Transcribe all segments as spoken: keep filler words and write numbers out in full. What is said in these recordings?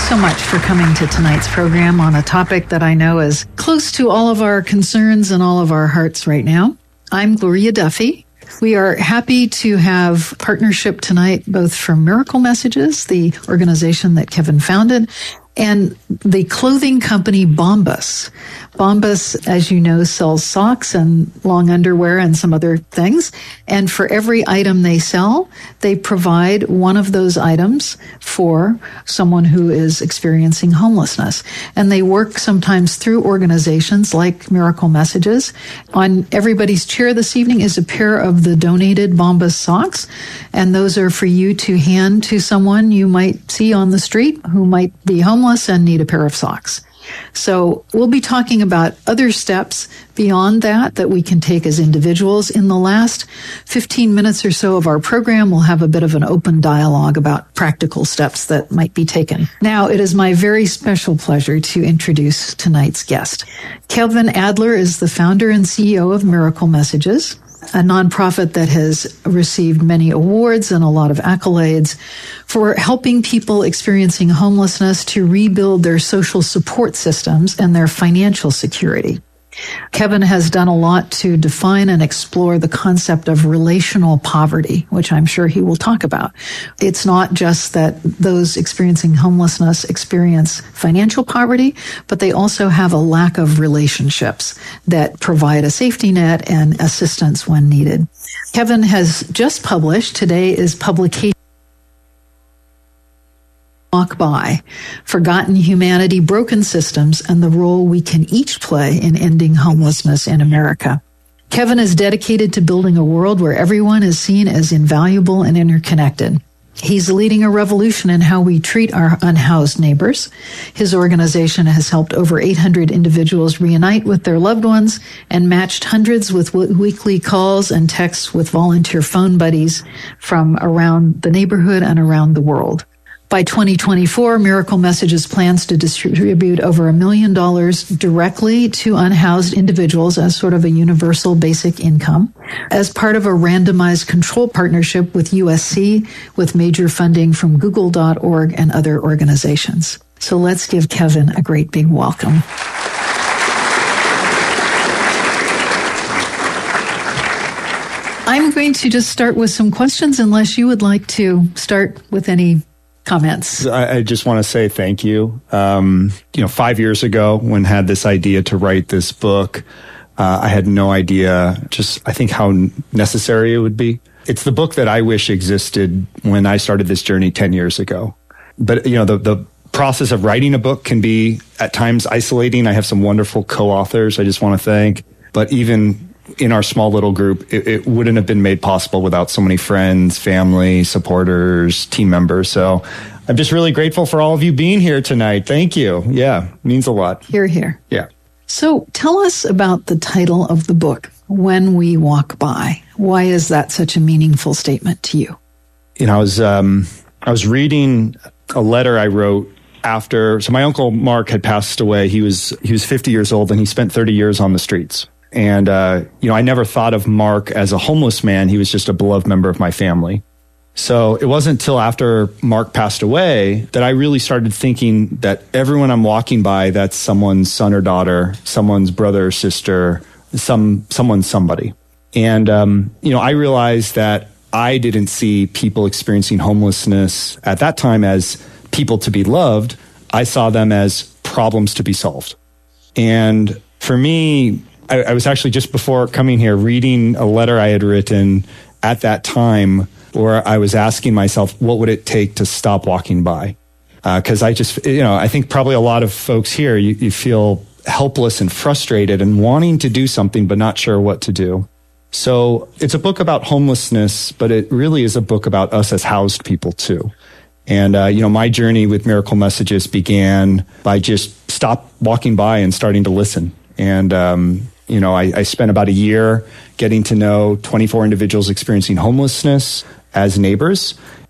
so much for coming to tonight's program on a topic that I know is close to all of our concerns and all of our hearts right now. I'm Gloria Duffy. We are happy to have partnership tonight, both from Miracle Messages, the organization that Kevin founded, and the clothing company Bombas. Bombas, as you know, sells socks and long underwear and some other things. And for every item they sell, they provide one of those items for someone who is experiencing homelessness. And they work sometimes through organizations like Miracle Messages. On everybody's chair this evening is a pair of the donated Bombas socks. And those are for you to hand to someone you might see on the street who might be homeless and need a pair of socks. So we'll be talking about other steps beyond that that we can take as individuals. In the last fifteen minutes or so of our program, we'll have a bit of an open dialogue about practical steps that might be taken. Now, it is my very special pleasure to introduce tonight's guest. Kevin Adler is the founder and C E O of Miracle Messages, a nonprofit that has received many awards and a lot of accolades for helping people experiencing homelessness to rebuild their social support systems and their financial security. Kevin has done a lot to define and explore the concept of relational poverty, which I'm sure he will talk about. It's not just that those experiencing homelessness experience financial poverty, but they also have a lack of relationships that provide a safety net and assistance when needed. Kevin has just published, today is publication, Walk By, Forgotten Humanity, Broken Systems, and the Role We Can Each Play in Ending Homelessness in America. Kevin is dedicated to building a world where everyone is seen as invaluable and interconnected. He's leading a revolution in how we treat our unhoused neighbors. His organization has helped over eight hundred individuals reunite with their loved ones and matched hundreds with w- weekly calls and texts with volunteer phone buddies from around the neighborhood and around the world. By twenty twenty-four, Miracle Messages plans to distribute over a million dollars directly to unhoused individuals as sort of a universal basic income as part of a randomized control partnership with U S C with major funding from Google dot org and other organizations. So let's give Kevin a great big welcome. I'm going to just start with some questions unless you would like to start with any comments. I, I just want to say thank you. Um, you know, five years ago when I had this idea to write this book, uh, I had no idea just, I think, how necessary it would be. It's the book that I wish existed when I started this journey ten years ago. But, you know, the, the process of writing a book can be at times isolating. I have some wonderful co-authors I just want to thank. But even in our small little group, it, it wouldn't have been made possible without so many friends, family, supporters, team members. So I'm just really grateful for all of you being here tonight. Thank you. Yeah, means a lot. Hear, hear. Yeah. So tell us about the title of the book, When We Walk By. Why is that such a meaningful statement to you? You know, I was, um, I was reading a letter I wrote after, so my uncle Mark had passed away. He was, he was fifty years old and he spent thirty years on the streets. And, uh, you know, I never thought of Mark as a homeless man. He was just a beloved member of my family. So it wasn't until after Mark passed away that I really started thinking that everyone I'm walking by, that's someone's son or daughter, someone's brother or sister, some, someone's somebody. And, um, you know, I realized that I didn't see people experiencing homelessness at that time as people to be loved. I saw them as problems to be solved. And for me, I, I was actually just before coming here reading a letter I had written at that time where I was asking myself, what would it take to stop walking by? Because uh, I just, you know, I think probably a lot of folks here, you, you feel helpless and frustrated and wanting to do something, but not sure what to do. So it's a book about homelessness, but it really is a book about us as housed people too. And, uh, you know, my journey with Miracle Messages began by just stop walking by and starting to listen. And, um, you know, I, I spent about a year getting to know twenty-four individuals experiencing homelessness as neighbors,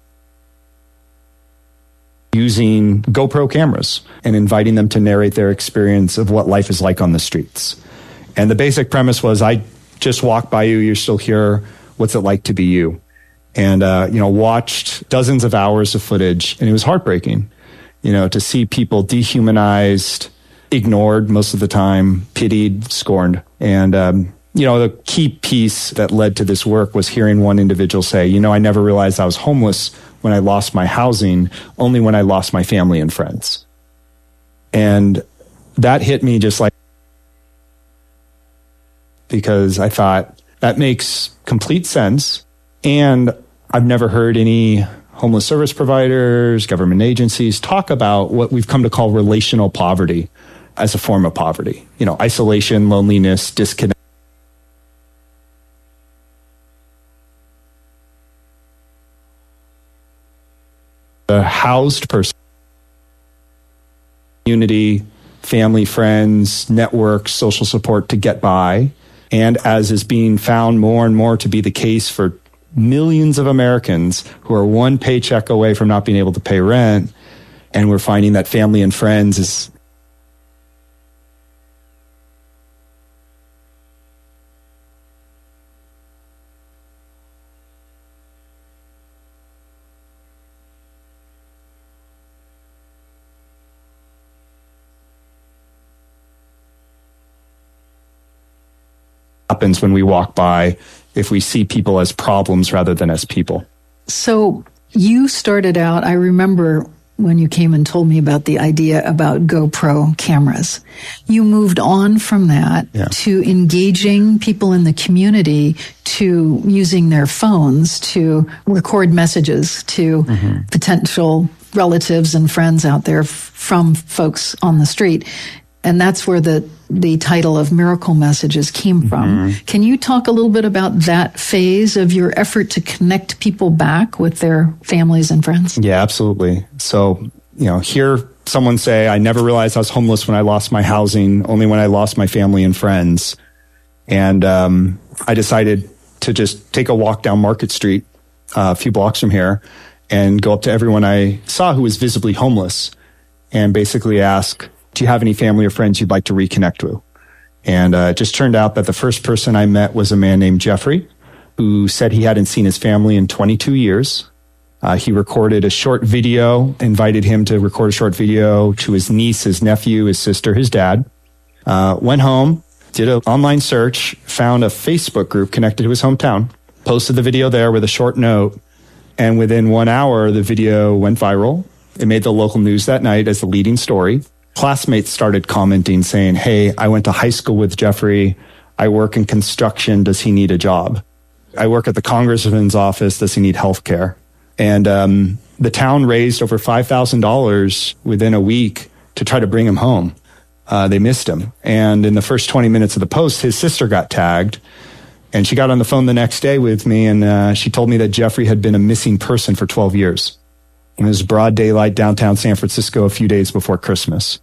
using GoPro cameras and inviting them to narrate their experience of what life is like on the streets. And the basic premise was, I just walked by you, you're still here, what's it like to be you? And, uh, you know, watched dozens of hours of footage, and it was heartbreaking. You know, to see people dehumanized, ignored most of the time, pitied, scorned. And, um, you know, the key piece that led to this work was hearing one individual say, you know, I never realized I was homeless when I lost my housing, only when I lost my family and friends. And that hit me just like, because I thought that makes complete sense. And I've never heard any homeless service providers, government agencies talk about what we've come to call relational poverty as a form of poverty. You know, isolation, loneliness, disconnect. A housed person, community, family, friends, networks, social support to get by. And as is being found more and more to be the case for millions of Americans who are one paycheck away from not being able to pay rent, and we're finding that family and friends is happens when we walk by, if we see people as problems rather than as people. So you started out, I remember when you came and told me about the idea about GoPro cameras. You moved on from that yeah. to engaging people in the community, to using their phones to record messages to mm-hmm. potential relatives and friends out there f- from folks on the street. And that's where the, the title of Miracle Messages came from. Mm-hmm. Can you talk a little bit about that phase of your effort to connect people back with their families and friends? Yeah, absolutely. So, you know, hear someone say, I never realized I was homeless when I lost my housing, only when I lost my family and friends. And um, I decided to just take a walk down Market Street, uh, a few blocks from here, and go up to everyone I saw who was visibly homeless and basically ask, do you have any family or friends you'd like to reconnect with? And uh, it just turned out that the first person I met was a man named Jeffrey, who said he hadn't seen his family in twenty-two years. Uh, he recorded a short video, invited him to record a short video to his niece, his nephew, his sister, his dad. Uh, went home, did an online search, found a Facebook group connected to his hometown, posted the video there with a short note, and within one hour, the video went viral. It made the local news that night as the leading story. Classmates started commenting saying, hey, I went to high school with Jeffrey. I work in construction. Does he need a job? I work at the congressman's office. Does he need health care? And um, the town raised over five thousand dollars within a week to try to bring him home. Uh, they missed him. And in the first twenty minutes of the post, his sister got tagged. And she got on the phone the next day with me, and uh, she told me that Jeffrey had been a missing person for twelve years. It was broad daylight downtown San Francisco a few days before Christmas.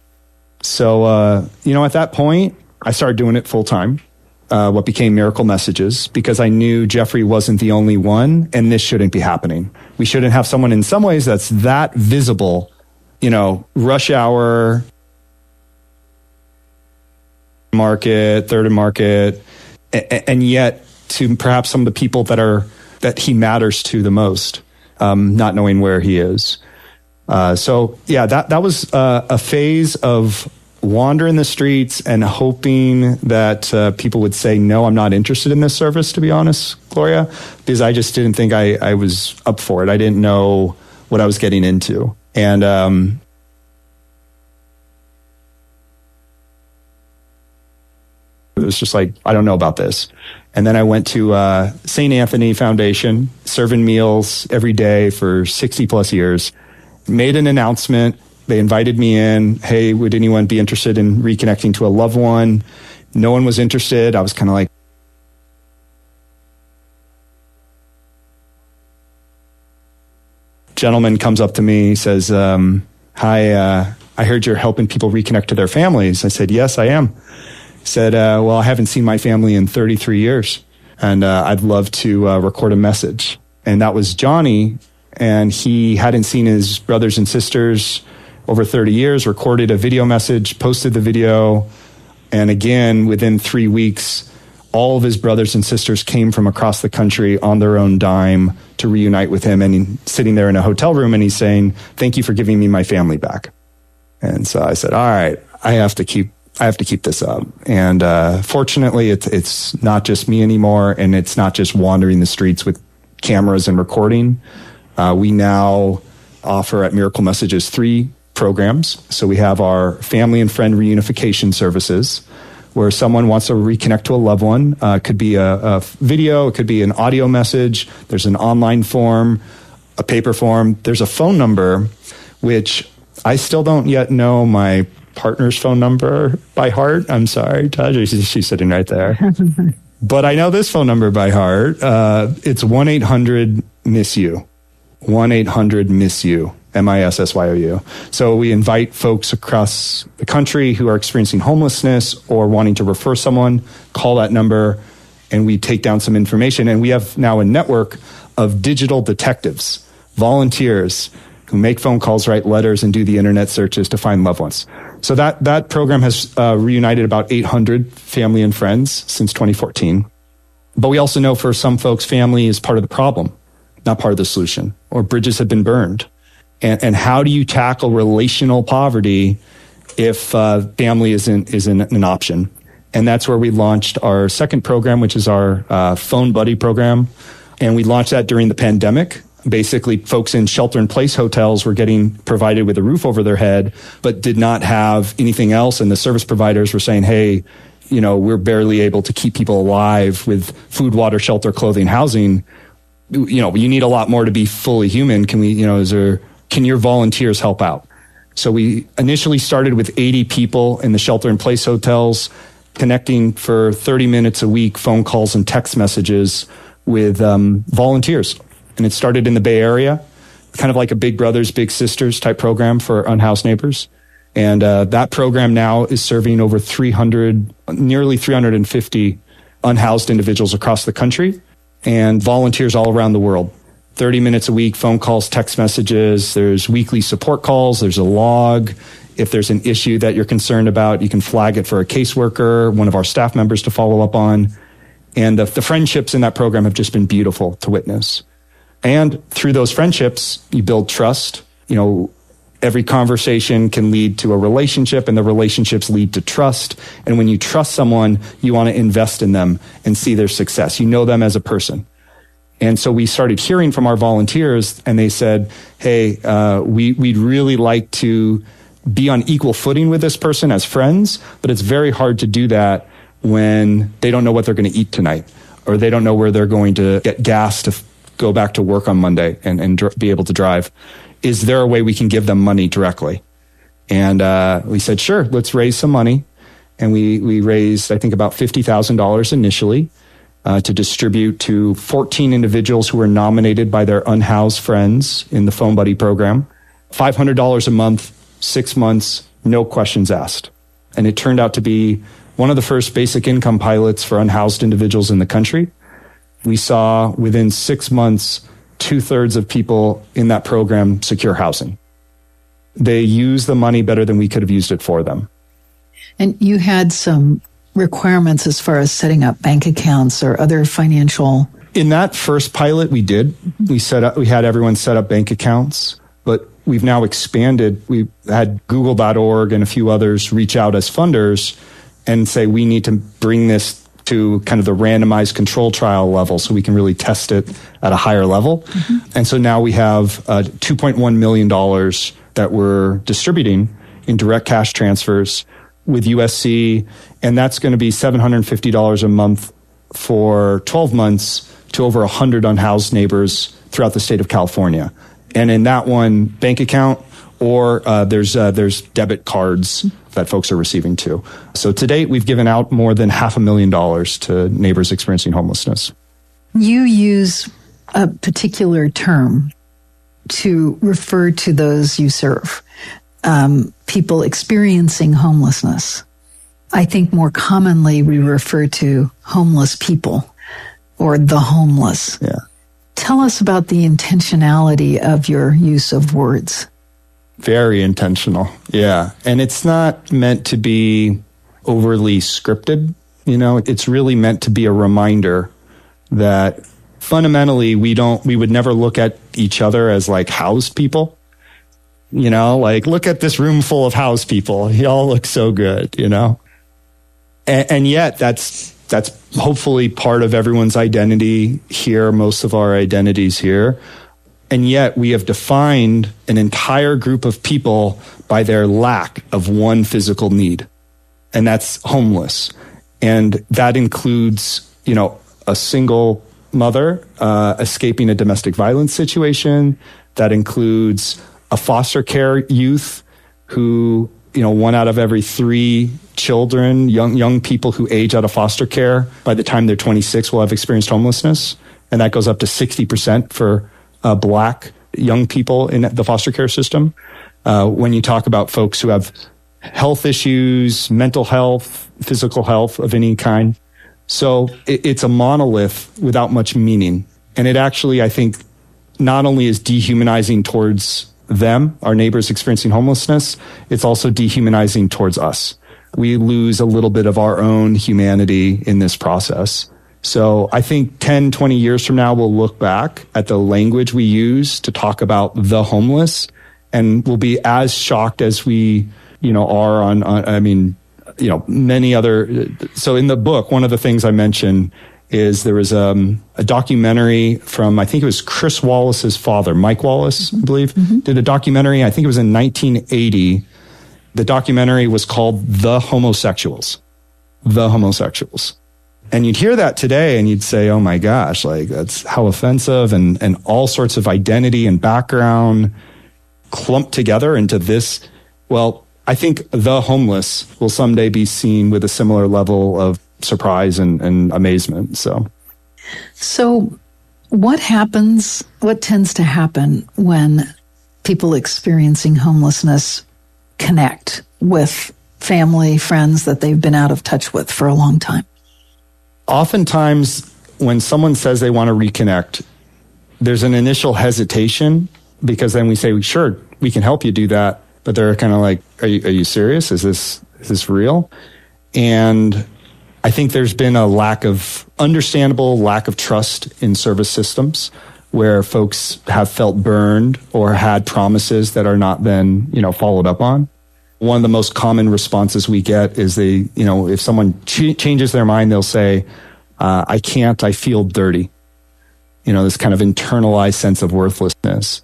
So, uh, you know, at that point, I started doing it full time, uh, what became Miracle Messages, because I knew Jeffrey wasn't the only one, and this shouldn't be happening. We shouldn't have someone in some ways that's that visible, you know, rush hour, market, third and market, and, and yet to perhaps some of the people that are, that he matters to the most, um, not knowing where he is. Uh, so yeah, that, that was uh, a phase of wandering the streets and hoping that uh, people would say, no, I'm not interested in this service, to be honest, Gloria, because I just didn't think I, I was up for it. I didn't know what I was getting into. And, um, it was just like, I don't know about this. And then I went to uh, Saint Anthony Foundation, serving meals every day for sixty plus years. Made an announcement. They invited me in. Hey, would anyone be interested in reconnecting to a loved one? No one was interested. I was kind of like, gentleman comes up to me, says, um, hi, uh, I heard you're helping people reconnect to their families. I said, yes, I am. He said, uh, well, I haven't seen my family in thirty-three years, and uh, I'd love to uh, record a message. And that was Johnny. And he hadn't seen his brothers and sisters over thirty years, recorded a video message, posted the video. And again, within three weeks, all of his brothers and sisters came from across the country on their own dime to reunite with him. And he's sitting there in a hotel room and he's saying, thank you for giving me my family back. And so I said, all right, I have to keep, I have to keep this up. And, uh, fortunately it's, it's not just me anymore. And it's not just wandering the streets with cameras and recording. Uh, we now offer at Miracle Messages three programs. So we have our family and friend reunification services, where someone wants to reconnect to a loved one. Uh, it could be a, a video, it could be an audio message. There's an online form, a paper form. There's a phone number, which I still don't yet know my partner's phone number by heart. I'm sorry, Taj, she's, she's sitting right there. But I know this phone number by heart. Uh, it's one eight hundred miss you. one eight hundred miss you. M I S S Y O U. So we invite folks across the country who are experiencing homelessness or wanting to refer someone, call that number, and we take down some information. And we have now a network of digital detectives, volunteers who make phone calls, write letters, and do the internet searches to find loved ones. So that, that program has uh, reunited about eight hundred family and friends since twenty fourteen. But we also know for some folks, family is part of the problem, not part of the solution, or bridges have been burned. And, and how do you tackle relational poverty if uh, family isn't isn't an option? And that's where we launched our second program, which is our uh, Phone Buddy program. And we launched that during the pandemic. Basically, folks in shelter-in-place hotels were getting provided with a roof over their head, but did not have anything else. And the service providers were saying, hey, you know, we're barely able to keep people alive with food, water, shelter, clothing, housing. You know, you need a lot more to be fully human. Can we, you know, is there... Can your volunteers help out? So we initially started with eighty people in the shelter-in-place hotels, connecting for thirty minutes a week, phone calls and text messages with um, volunteers. And it started in the Bay Area, kind of like a Big Brothers, Big Sisters type program for unhoused neighbors. And uh, that program now is serving over three hundred, nearly three hundred fifty unhoused individuals across the country and volunteers all around the world. thirty minutes a week, phone calls, text messages. There's weekly support calls. There's a log. If there's an issue that you're concerned about, you can flag it for a caseworker, one of our staff members to follow up on. And the, the friendships in that program have just been beautiful to witness. And through those friendships, you build trust. You know, every conversation can lead to a relationship, and the relationships lead to trust. And when you trust someone, you want to invest in them and see their success. You know them as a person. And so we started hearing from our volunteers, and they said, hey, uh, we, we'd really like to be on equal footing with this person as friends, but it's very hard to do that when they don't know what they're going to eat tonight, or they don't know where they're going to get gas to f- go back to work on Monday and, and dr- be able to drive. Is there a way we can give them money directly? And uh, we said, sure, let's raise some money. And we, we raised, I think, about fifty thousand dollars initially. Uh, to distribute to fourteen individuals who were nominated by their unhoused friends in the Phone Buddy program. five hundred dollars a month, six months, no questions asked. And it turned out to be one of the first basic income pilots for unhoused individuals in the country. We saw within six months, two-thirds of people in that program secure housing. They used the money better than we could have used it for them. And you had some requirements as far as setting up bank accounts or other financial. In that first pilot, we did. We set up, we had everyone set up bank accounts, but we've now expanded. We had Google dot org and a few others reach out as funders and say, we need to bring this to kind of the randomized control trial level so we can really test it at a higher level. Mm-hmm. And so now we have uh, two point one million dollars that we're distributing in direct cash transfers with U S C, and that's going to be seven hundred fifty dollars a month for twelve months to over one hundred unhoused neighbors throughout the state of California. And in that one, bank account, or uh, there's uh, there's debit cards that folks are receiving too. So to date, we've given out more than half a million dollars to neighbors experiencing homelessness. You use a particular term to refer to those you serve. Um, people experiencing homelessness. I think more commonly we refer to homeless people or the homeless. Yeah. Tell us about the intentionality of your use of words. Very intentional. Yeah. And it's not meant to be overly scripted. You know, it's really meant to be a reminder that fundamentally we don't, we would never look at each other as like housed people. You know, like, look at this room full of house people. Y'all look so good, you know? And, and yet that's, that's hopefully part of everyone's identity here, most of our identities here. And yet we have defined an entire group of people by their lack of one physical need. And that's homeless. And that includes, you know, a single mother uh, escaping a domestic violence situation. That includes a foster care youth who, you know, one out of every three children, young young people who age out of foster care by the time they're twenty-six will have experienced homelessness. And that goes up to sixty percent for uh, Black young people in the foster care system. Uh, when you talk about folks who have health issues, mental health, physical health of any kind. So it, it's a monolith without much meaning. And it actually, I think, not only is dehumanizing towards them, our neighbors experiencing homelessness, it's also dehumanizing towards us. We lose a little bit of our own humanity in this process. So I think ten, twenty years from now, we'll look back at the language we use to talk about the homeless, and we'll be as shocked as we, you know, are on, on I mean, you know, many other. So in the book, one of the things I mentioned is there was um, a documentary from, I think it was Chris Wallace's father, Mike Wallace, mm-hmm. I believe, mm-hmm. did a documentary. I think it was in nineteen eighty. The documentary was called The Homosexuals. The Homosexuals. And you'd hear that today and you'd say, oh my gosh, like that's how offensive, and, and all sorts of identity and background clumped together into this. Well, I think the homeless will someday be seen with a similar level of surprise and, and amazement. So, so what happens, what tends to happen when people experiencing homelessness connect with family, friends that they've been out of touch with for a long time? Oftentimes, when someone says they want to reconnect, there's an initial hesitation, because then we say, sure, we can help you do that. But they're kind of like, are you, are you serious? Is this, is this real? And I think there's been a lack of, understandable lack of trust in service systems, where folks have felt burned or had promises that are not then, you know, followed up on. One of the most common responses we get is they, you know, if someone ch- changes their mind, they'll say, uh, I can't, I feel dirty. You know, this kind of internalized sense of worthlessness.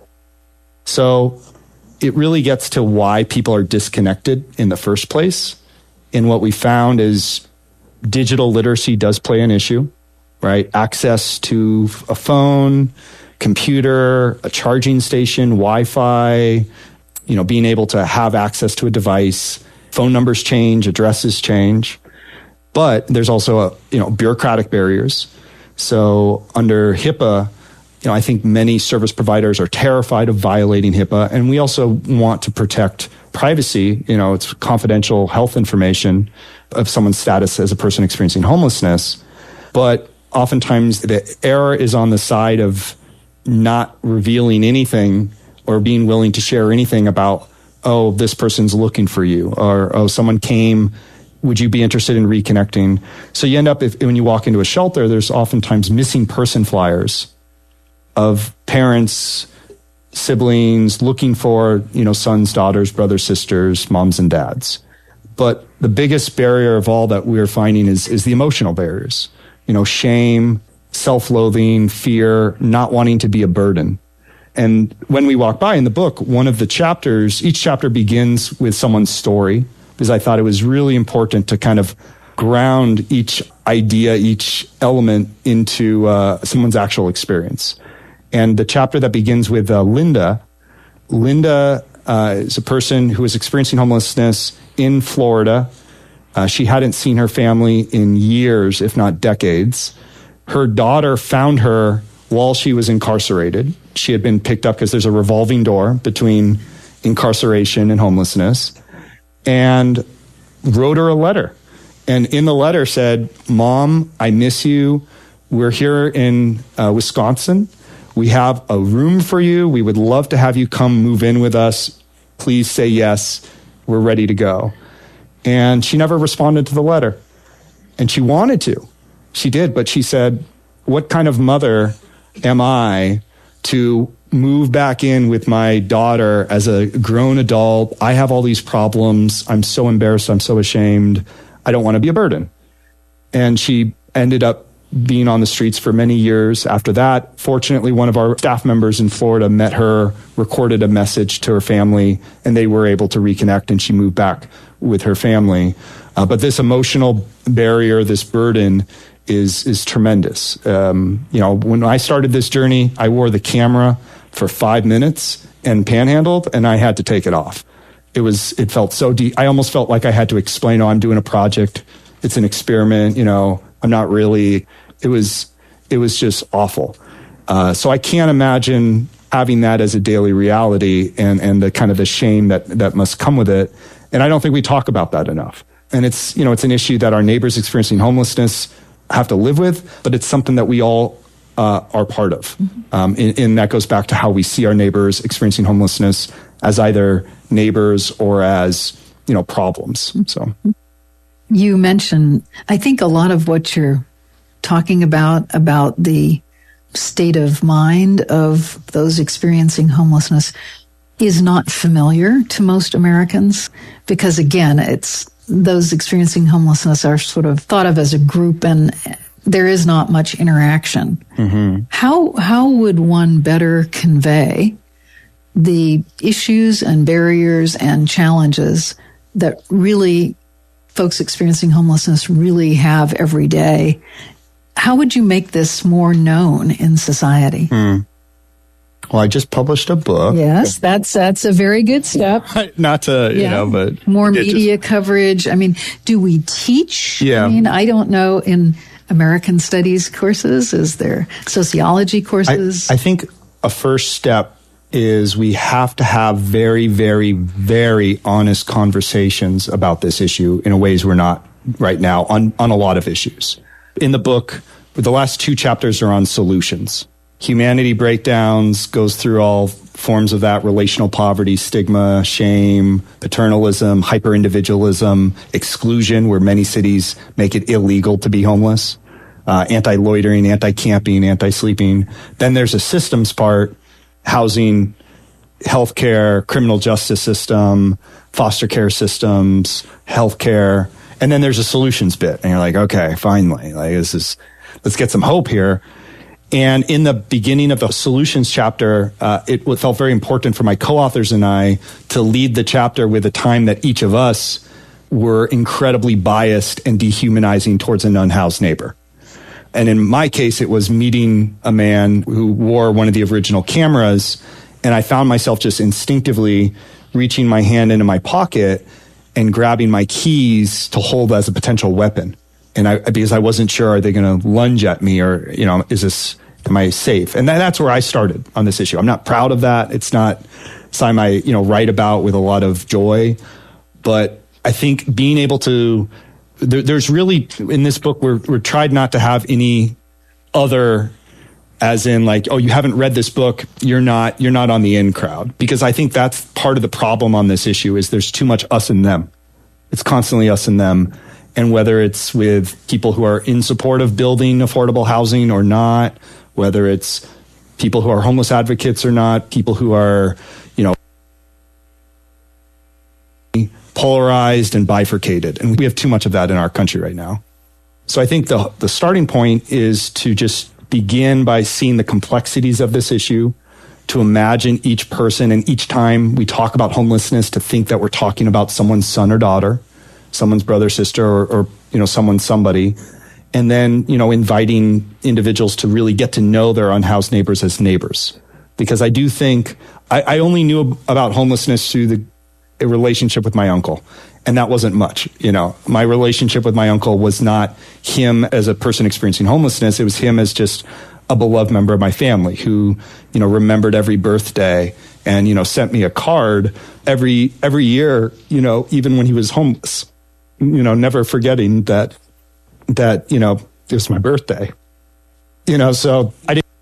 So it really gets to why people are disconnected in the first place. And what we found is digital literacy does play an issue, right? Access to a phone, computer, a charging station, Wi-Fi, you know, being able to have access to a device. Phone numbers change, addresses change. But there's also, a, you know, bureaucratic barriers. So under HIPAA, you know, I think many service providers are terrified of violating HIPAA, and we also want to protect privacy. You know, it's confidential health information of someone's status as a person experiencing homelessness. But oftentimes the error is on the side of not revealing anything or being willing to share anything about, oh, this person's looking for you, or, oh, someone came, would you be interested in reconnecting? So you end up, if, when you walk into a shelter, there's oftentimes missing person flyers of parents, siblings looking for, you know, sons, daughters, brothers, sisters, moms and dads. But the biggest barrier of all that we're finding is, is the emotional barriers, you know, shame, self-loathing, fear, not wanting to be a burden. And when we walk by in the book, one of the chapters, each chapter begins with someone's story, because I thought it was really important to kind of ground each idea, each element into uh, someone's actual experience. And the chapter that begins with uh, Linda, Linda uh, is a person who was experiencing homelessness in Florida. Uh, she hadn't seen her family in years, if not decades. Her daughter found her while she was incarcerated. She had been picked up because there's a revolving door between incarceration and homelessness, and wrote her a letter. And in the letter said, Mom, I miss you. We're here in uh, Wisconsin. We have a room for you. We would love to have you come move in with us. Please say yes. We're ready to go. And she never responded to the letter. And she wanted to. She did, but she said, what kind of mother am I to move back in with my daughter as a grown adult. I have all these problems. I'm so embarrassed. I'm so ashamed. I don't want to be a burden. And she ended up being on the streets for many years after that. Fortunately, one of our staff members in Florida met her, recorded a message to her family, and they were able to reconnect, and she moved back with her family. Uh, but this emotional barrier, this burden, is is tremendous. Um, you know, when I started this journey, I wore the camera for five minutes and panhandled, and I had to take it off. It was, it felt so deep. I almost felt like I had to explain, oh, I'm doing a project. It's an experiment. You know, I'm not really, it was, it was just awful. Uh, so I can't imagine having that as a daily reality and, and the kind of the shame that, that must come with it. And I don't think we talk about that enough. And it's, you know, it's an issue that our neighbors experiencing homelessness have to live with, but it's something that we all uh, are part of. Mm-hmm. Um, and, and that goes back to how we see our neighbors experiencing homelessness as either neighbors or as, you know, problems. So you mentioned, I think a lot of what you're talking about, about the state of mind of those experiencing homelessness is not familiar to most Americans because, again, it's those experiencing homelessness are sort of thought of as a group and there is not much interaction. Mm-hmm. How how would one better convey the issues and barriers and challenges that really folks experiencing homelessness really have every day? How would you make this more known in society? Mm. Well, I just published a book. Yes, that's that's a very good step. Not to, you yeah. know, but... More media just, coverage. I mean, do we teach? Yeah. I mean, I don't know in American studies courses. Is there sociology courses? I, I think a first step is we have to have very, very, very honest conversations about this issue in a ways we're not right now on, on a lot of issues. In the book, the last two chapters are on solutions. Humanity breakdowns, goes through all forms of that: relational poverty, stigma, shame, paternalism, hyper-individualism, exclusion, where many cities make it illegal to be homeless, uh, anti-loitering, anti-camping, anti-sleeping. Then there's a systems part: housing, healthcare, criminal justice system, foster care systems, healthcare. And then there's a solutions bit. And you're like, okay, finally, like this is, let's get some hope here. And in the beginning of the solutions chapter, uh, it felt very important for my co-authors and I to lead the chapter with a time that each of us were incredibly biased and dehumanizing towards an unhoused neighbor. And in my case, it was meeting a man who wore one of the original cameras, and I found myself just instinctively reaching my hand into my pocket and grabbing my keys to hold as a potential weapon. And I, because I wasn't sure, are they going to lunge at me, or, you know, is this, am I safe? And that, that's where I started on this issue. I'm not proud of that. It's not something I, you know, write about with a lot of joy. But I think being able to, there, there's really, in this book, we're, we're tried not to have any other, as in like, oh, you haven't read this book, you're not, you're not on the in crowd. Because I think that's part of the problem on this issue is there's too much us and them. It's constantly us and them. And whether it's with people who are in support of building affordable housing or not, whether it's people who are homeless advocates or not, people who are, you know, polarized and bifurcated. And we have too much of that in our country right now. So I think the the starting point is to just begin by seeing the complexities of this issue, to imagine each person, and each time we talk about homelessness, to think that we're talking about someone's son or daughter, someone's brother, sister, or, or, you know, someone's somebody. And then, you know, inviting individuals to really get to know their unhoused neighbors as neighbors. Because I do think, I, I only knew about homelessness through the a relationship with my uncle. And that wasn't much, you know. My relationship with my uncle was not him as a person experiencing homelessness. It was him as just a beloved member of my family who, you know, remembered every birthday and, you know, sent me a card every every year, you know, even when he was homeless. You know, never forgetting that, that, you know, it was my birthday. You know, so I didn't.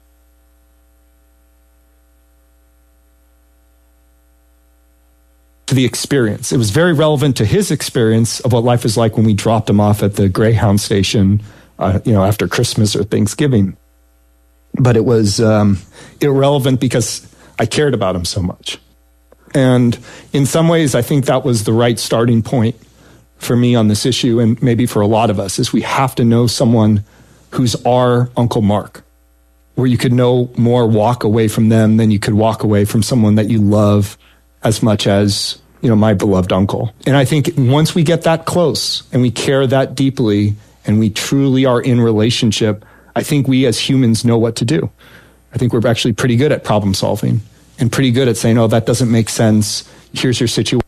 To the experience. It was very relevant to his experience of what life was like when we dropped him off at the Greyhound station, uh, you know, after Christmas or Thanksgiving. But it was um, irrelevant because I cared about him so much. And in some ways, I think that was the right starting point for me on this issue, and maybe for a lot of us, is we have to know someone who's our Uncle Mark, where you could no more walk away from them than you could walk away from someone that you love as much as, you know, my beloved uncle. And I think once we get that close and we care that deeply and we truly are in relationship, I think we as humans know what to do. I think we're actually pretty good at problem solving and pretty good at saying, oh, that doesn't make sense. Here's your situation.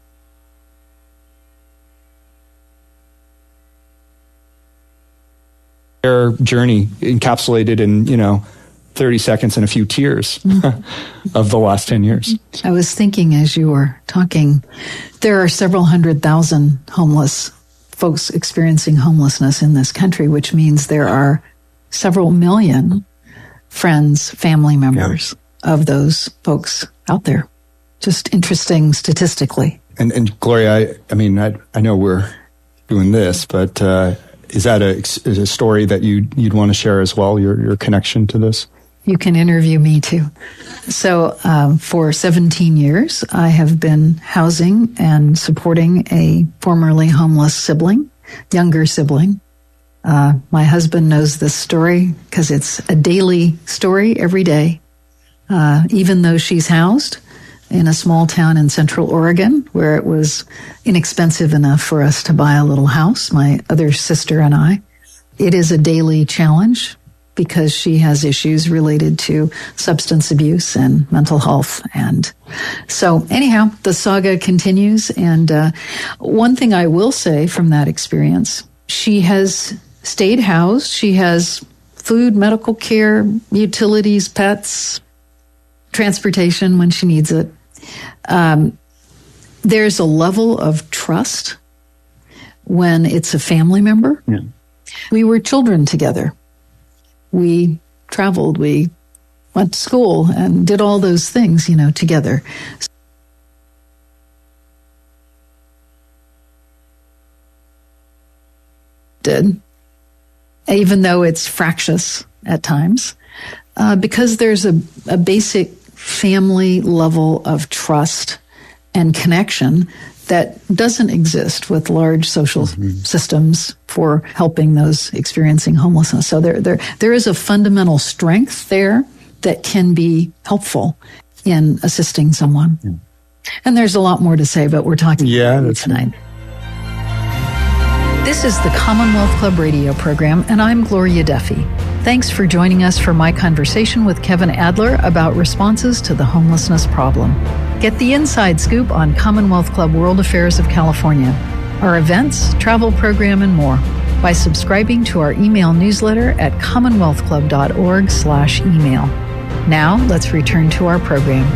Their journey encapsulated in, you know, thirty seconds and a few tears mm-hmm. of the last ten years. I was thinking as you were talking, there are several hundred thousand homeless folks experiencing homelessness in this country, which means there are several million friends, family members yeah. of those folks out there. Just interesting statistically. And, and Gloria, I, I mean, I, I know we're doing this, but uh, is that a, is a story that you'd, you'd want to share as well, your, your connection to this? You can interview me too. So um, for seventeen years, I have been housing and supporting a formerly homeless sibling, younger sibling. Uh, my husband knows this story because it's a daily story every day. Uh, even though she's housed in a small town in Central Oregon where it was inexpensive enough for us to buy a little house, my other sister and I, it is a daily challenge because she has issues related to substance abuse and mental health. And so anyhow, the saga continues. And uh, one thing I will say from that experience, she has stayed housed. She has food, medical care, utilities, pets, transportation when she needs it. Um, there's a level of trust when it's a family member. Yeah. We were children together. We traveled, we went to school and did all those things, you know, together. Did, even though it's fractious at times, uh, because there's a, a basic family level of trust and connection that doesn't exist with large social mm-hmm. systems for helping those experiencing homelessness. So there, there, there is a fundamental strength there that can be helpful in assisting someone. Mm. And there's a lot more to say, but we're talking yeah, about it tonight. This is the Commonwealth Club radio program, and I'm Gloria Duffy. Thanks for joining us for my conversation with Kevin Adler about responses to the homelessness problem. Get the inside scoop on Commonwealth Club World Affairs of California, our events, travel program, and more by subscribing to our email newsletter at commonwealthclub.org slash email. Now, let's return to our program.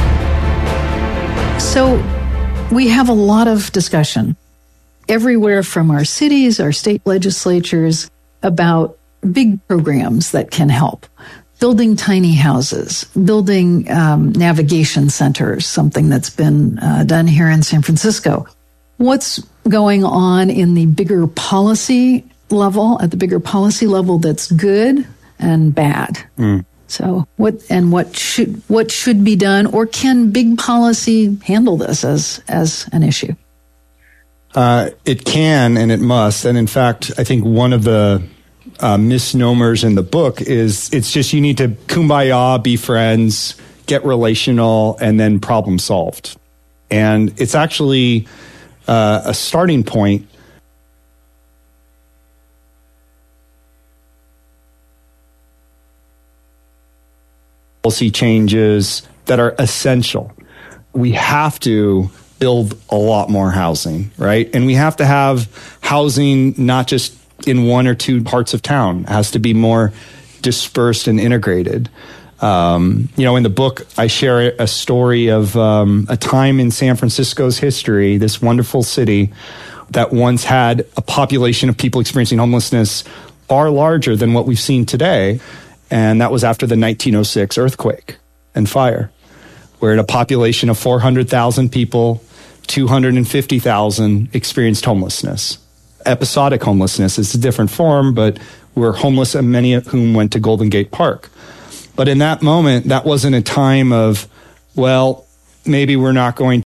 So, we have a lot of discussion everywhere from our cities, our state legislatures, about big programs that can help. Building tiny houses, building um, navigation centers, something that's been uh, done here in San Francisco. What's going on in the bigger policy level, at the bigger policy level that's good and bad? Mm. So what and what should what should be done, or can big policy handle this as as an issue? Uh, it can and it must. And in fact, I think one of the uh, misnomers in the book is it's just you need to kumbaya, be friends, get relational, and then problem solved. And it's actually uh, a starting point. Policy changes that are essential. We have to build a lot more housing, right? And we have to have housing not just in one or two parts of town. It has to be more dispersed and integrated. Um, you know, in the book, I share a story of um, a time in San Francisco's history, this wonderful city that once had a population of people experiencing homelessness far larger than what we've seen today. And that was after the nineteen oh six earthquake and fire, where in a population of four hundred thousand people, two hundred fifty thousand experienced homelessness. Episodic homelessness is a different form, but were homeless, and many of whom went to Golden Gate Park. But in that moment, that wasn't a time of, well, maybe we're not going